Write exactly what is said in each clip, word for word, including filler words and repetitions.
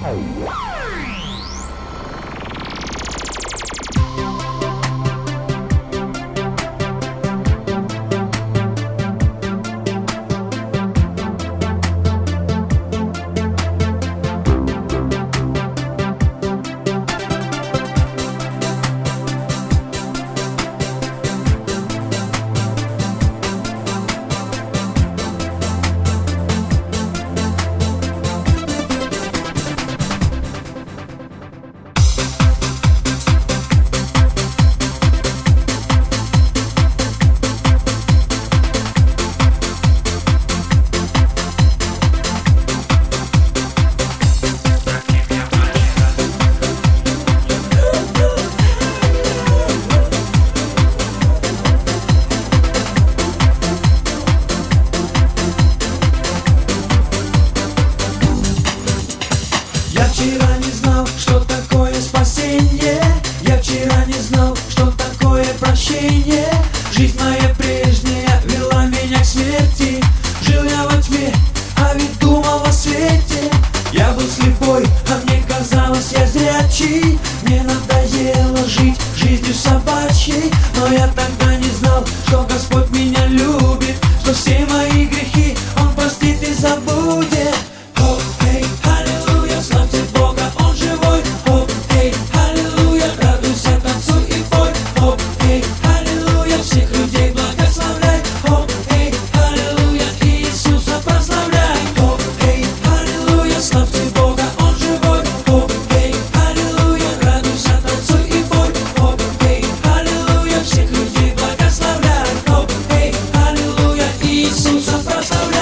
вчера не знал, что такое спасение. Я вчера не знал, что такое прощение. Жизнь моя прежняя вела меня к смерти. Жил я во тьме, а ведь думал о свете. Я был слепой, а мне казалось, я зрячий. Мне надоело жить жизнью собачьей. Но я тогда не знал, что Господь меня любит, что все мои грехи Он простит и забудет. О, эй, аллилуйя, славьте Бога, Он живой. О, эй, аллилуйя, радуйся, танцуй и пой. О, эй, аллилуйя, всех людей благословляй. О, эй, аллилуйя, Иисуса прославляй. О, эй, аллилуйя, славьте Бога, Он живой. О, эй, аллилуйя, радуйся, танцуй и пой. О, эй, аллилуйя, всех людей благословляй. О, эй, аллилуйя, Иисуса прославляй.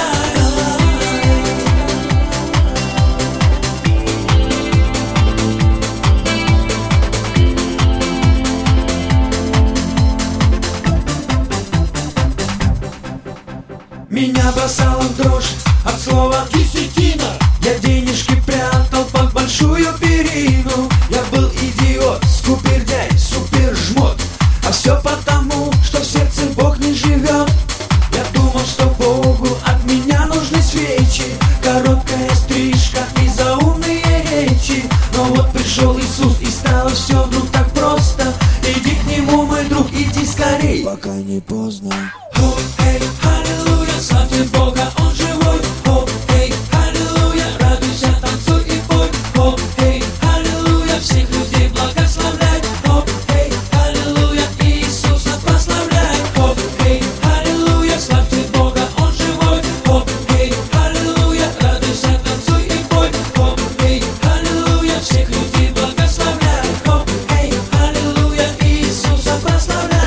Меня бросало в дрожь от слова «десятина». Я денежки прятал под большую перину. Я был идиот, скупердяй, супержмот. А все потому, что в сердце Бог не живет. Я думал, что Богу от меня нужны свечи, короткая стрижка и заумные речи. Но вот пришел Иисус, и стало все вдруг так просто. Иди к Нему, мой друг, иди скорей, пока не поздно. О, эй, аллилуйя, славьте Бога, Он живой. О, эй, аллилуйя, радуйся, танцуй и пой. О, эй, аллилуйя, всех людей благословляй. О, эй, аллилуйя, Иисуса прославляй. О, эй, аллилуйя, славьте Бога, Он живой. О, эй, аллилуйя, радуйся, танцуй и пой. О, эй, аллилуйя, всех людей благословляй. О, эй, аллилуйя, Иисуса прославляй.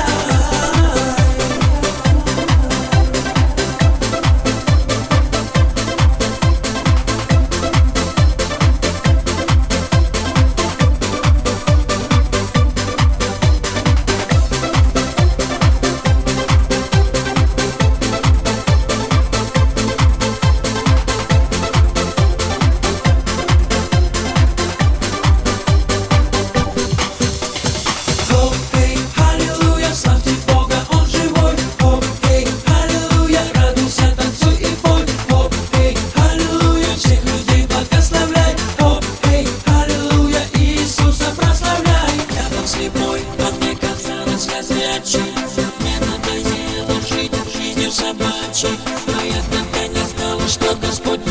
О, эй, аллилуйя, славьте Бога, Он живой. О, эй, аллилуйя, радуйся, танцуй и пой. О, эй, аллилуйя, всех людей благословляй. О, эй, аллилуйя, Иисуса прославляй. Я был слепой, а мне казалось, я зрячий. Мне надоело жить жизнью собачьей. Но я тогда не знал, что Господь